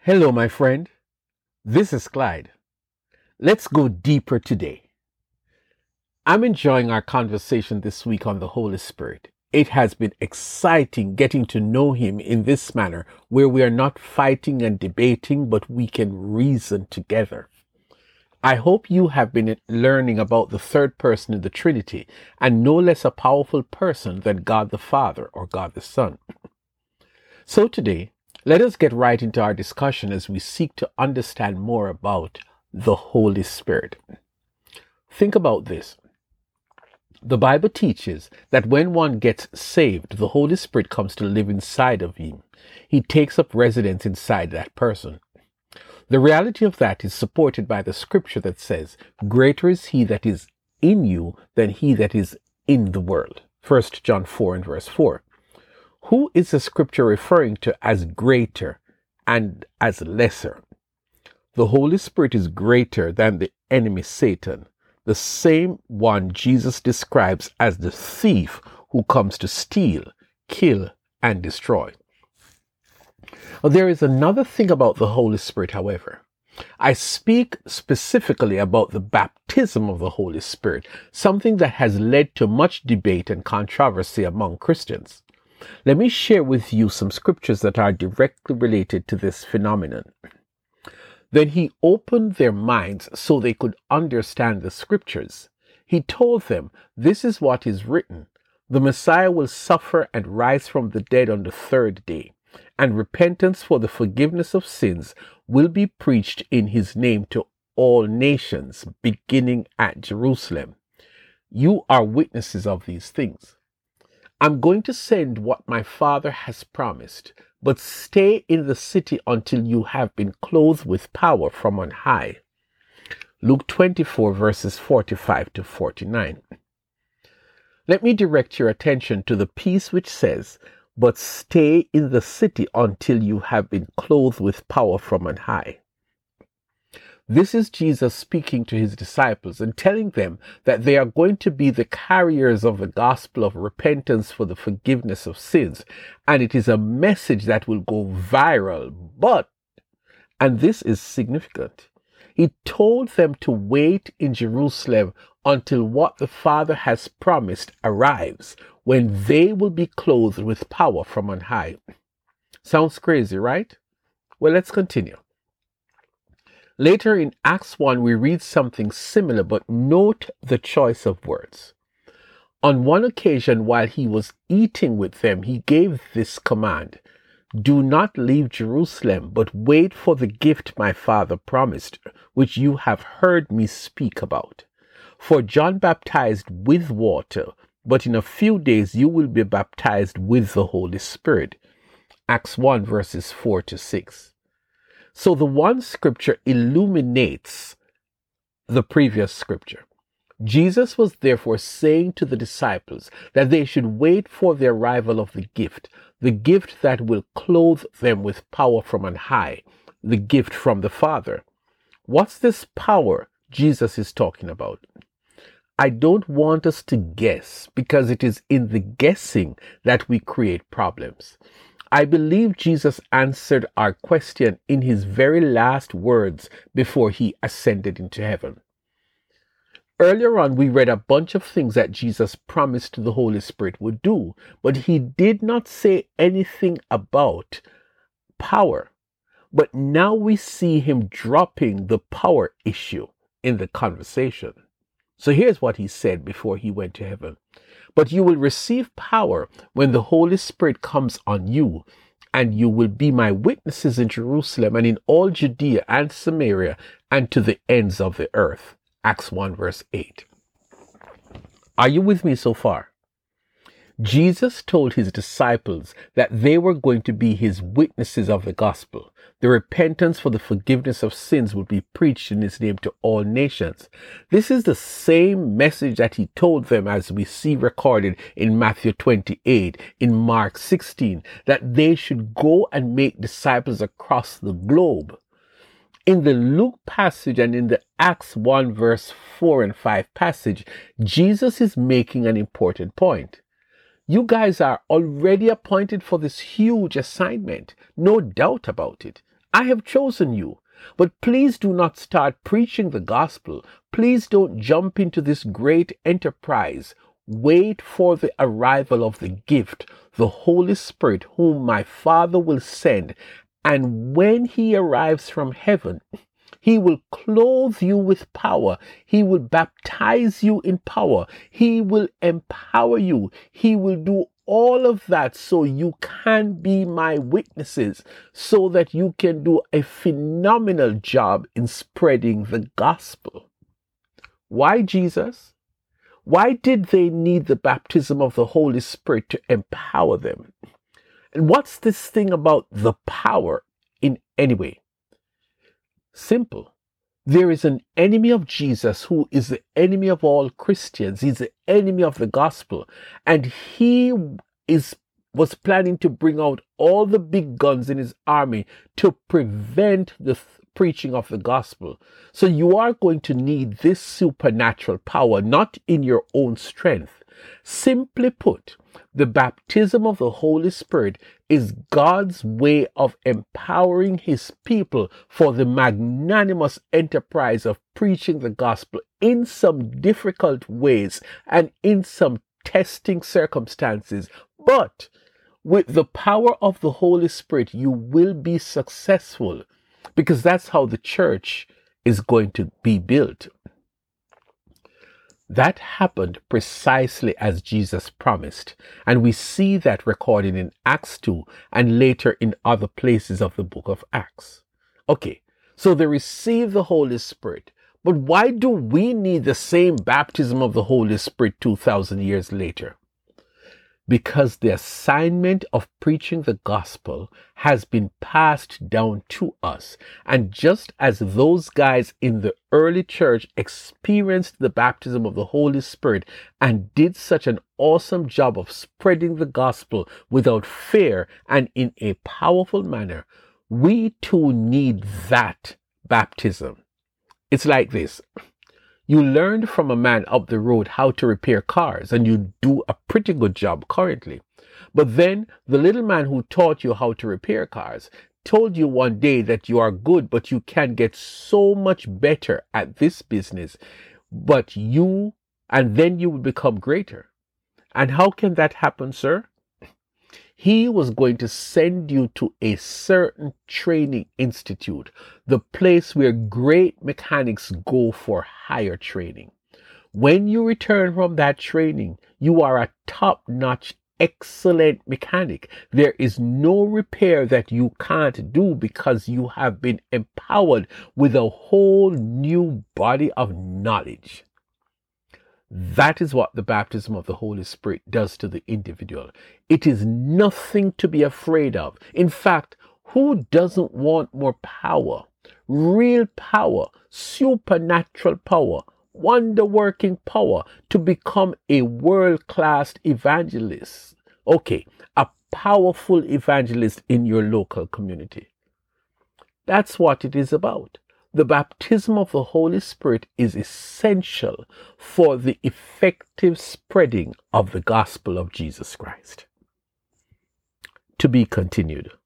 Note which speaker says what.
Speaker 1: Hello, my friend. This is Clyde. Let's go deeper today. I'm enjoying our conversation this week on the Holy Spirit. It has been exciting getting to know Him in this manner, where we are not fighting and debating, but we can reason together. I hope you have been learning about the third person in the Trinity, and no less a powerful person than God the Father or God the Son. So today, let us get right into our discussion as we seek to understand more about the Holy Spirit. Think about this. The Bible teaches that when one gets saved, the Holy Spirit comes to live inside of him. He takes up residence inside that person. The reality of that is supported by the scripture that says, "Greater is he that is in you than he that is in the world." 1 John 4 and verse 4. Who is the scripture referring to as greater and as lesser? The Holy Spirit is greater than the enemy Satan, the same one Jesus describes as the thief who comes to steal, kill, and destroy. There is another thing about the Holy Spirit, however. I speak specifically about the baptism of the Holy Spirit, something that has led to much debate and controversy among Christians. Let me share with you some scriptures that are directly related to this phenomenon. Then he opened their minds so they could understand the scriptures. He told them, "This is what is written. The Messiah will suffer and rise from the dead on the third day, and repentance for the forgiveness of sins will be preached in his name to all nations, beginning at Jerusalem. You are witnesses of these things. I'm going to send what my Father has promised, but stay in the city until you have been clothed with power from on high." Luke 24 verses 45 to 49. Let me direct your attention to the piece which says, "But stay in the city until you have been clothed with power from on high." This is Jesus speaking to his disciples and telling them that they are going to be the carriers of the gospel of repentance for the forgiveness of sins. And it is a message that will go viral. But, and this is significant, he told them to wait in Jerusalem until what the Father has promised arrives, when they will be clothed with power from on high. Sounds crazy, right? Well, let's continue. Later in Acts 1, we read something similar, but note the choice of words. On one occasion, while he was eating with them, he gave this command, "Do not leave Jerusalem, but wait for the gift my Father promised, which you have heard me speak about. For John baptized with water, but in a few days you will be baptized with the Holy Spirit." Acts 1 verses 4 to 6. So the one scripture illuminates the previous scripture. Jesus was therefore saying to the disciples that they should wait for the arrival of the gift that will clothe them with power from on high, the gift from the Father. What's this power Jesus is talking about? I don't want us to guess, because it is in the guessing that we create problems. I believe Jesus answered our question in his very last words before he ascended into heaven. Earlier on, we read a bunch of things that Jesus promised the Holy Spirit would do, but he did not say anything about power. But now we see him dropping the power issue in the conversation. So here's what he said before he went to heaven. "But you will receive power when the Holy Spirit comes on you, and you will be my witnesses in Jerusalem and in all Judea and Samaria and to the ends of the earth." Acts 1 verse 8. Are you with me so far? Jesus told his disciples that they were going to be his witnesses of the gospel. The repentance for the forgiveness of sins would be preached in his name to all nations. This is the same message that he told them, as we see recorded in Matthew 28, in Mark 16, that they should go and make disciples across the globe. In the Luke passage and in the Acts 1 verse 4 and 5 passage, Jesus is making an important point. You guys are already appointed for this huge assignment. No doubt about it. I have chosen you. But please do not start preaching the gospel. Please don't jump into this great enterprise. Wait for the arrival of the gift, the Holy Spirit, whom my Father will send. And when he arrives from heaven, he will clothe you with power. He will baptize you in power. He will empower you. He will do all of that so you can be my witnesses, so that you can do a phenomenal job in spreading the gospel. Why Jesus? Why did they need the baptism of the Holy Spirit to empower them? And what's this thing about the power in any way? Simple. There is an enemy of Jesus who is the enemy of all Christians. He's the enemy of the gospel. And he was planning to bring out all the big guns in his army to prevent the preaching of the gospel. So you are going to need this supernatural power, not in your own strength. Simply put, the baptism of the Holy Spirit is God's way of empowering his people for the magnanimous enterprise of preaching the gospel in some difficult ways and in some testing circumstances. But with the power of the Holy Spirit, you will be successful, because that's how the church is going to be built. That happened precisely as Jesus promised, and we see that recorded in Acts 2 and later in other places of the book of Acts. Okay, so they received the Holy Spirit, but why do we need the same baptism of the Holy Spirit 2,000 years later? Because the assignment of preaching the gospel has been passed down to us. And just as those guys in the early church experienced the baptism of the Holy Spirit and did such an awesome job of spreading the gospel without fear and in a powerful manner, we too need that baptism. It's like this. You learned from a man up the road how to repair cars, and you do a pretty good job currently. But then the little man who taught you how to repair cars told you one day that you are good, but you can get so much better at this business, and then you will become greater. And how can that happen, sir? He was going to send you to a certain training institute, the place where great mechanics go for higher training. When you return from that training, you are a top-notch, excellent mechanic. There is no repair that you can't do because you have been empowered with a whole new body of knowledge. That is what the baptism of the Holy Spirit does to the individual. It is nothing to be afraid of. In fact, who doesn't want more power? Real power, supernatural power, wonder-working power to become a world-class evangelist. Okay, a powerful evangelist in your local community. That's what it is about. The baptism of the Holy Spirit is essential for the effective spreading of the gospel of Jesus Christ. To be continued.